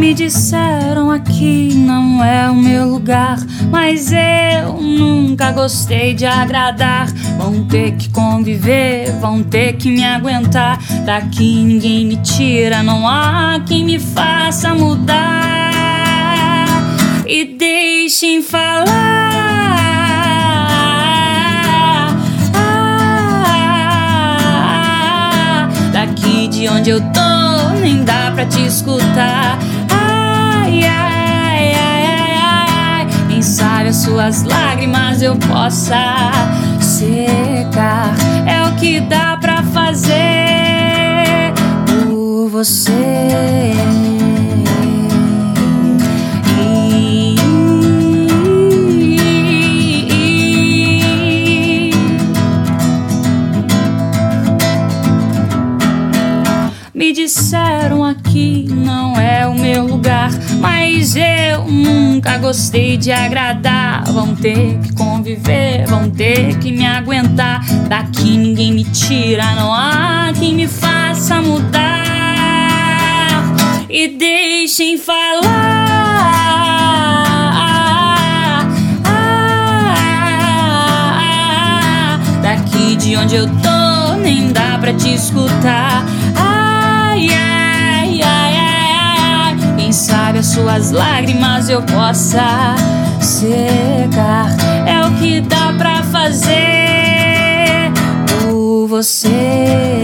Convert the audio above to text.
Me disseram aqui não é o meu lugar, mas eu nunca gostei de agradar. Vão ter que conviver, vão ter que me aguentar. Daqui ninguém me tira, não há quem me faça mudar. E deixem falar. Daqui de onde eu tô nem dá pra te escutar. Quem sabe as suas lágrimas eu possa secar. É o que dá pra fazer por você. Me disseram aqui não é o meu lugar, mas eu nunca gostei de agradar. Vão ter que conviver, vão ter que me aguentar. Daqui ninguém me tira, não há quem me faça mudar. E deixem falar. Daqui de onde eu tô nem dá pra te escutar. Quem sabe as suas lágrimas eu possa secar. É o que dá pra fazer por você.